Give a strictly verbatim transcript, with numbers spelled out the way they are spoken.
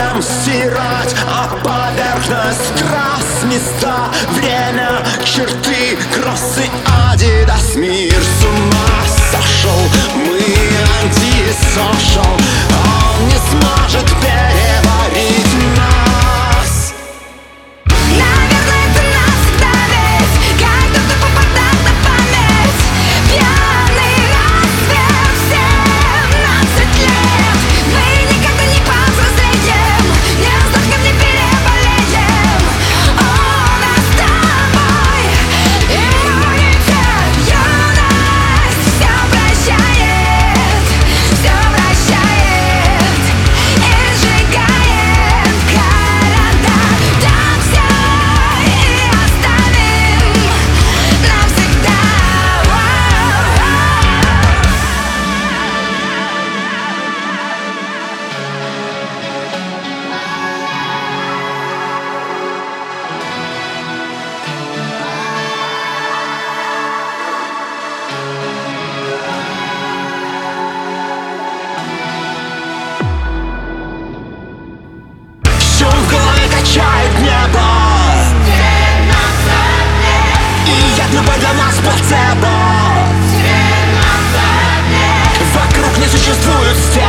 будем стирать, а поверхность крас места, время, черты, кроссы, Адидас. Мир с ума сошел, мы антисошел, он не сможет переварить нас. Наверное, это навсегда, ведь как будто попадает на память пьяный рассвет, всем двадцать лет. Мы никогда не повзрослеем, не вздохнем, не переболеем. У нас с тобой иммунитет, юность все прощает, все прощает и сжигает города. Там все и оставим навсегда. Все в голове качает небо, и яд любой для нас плацебо. Вокруг не существует стен.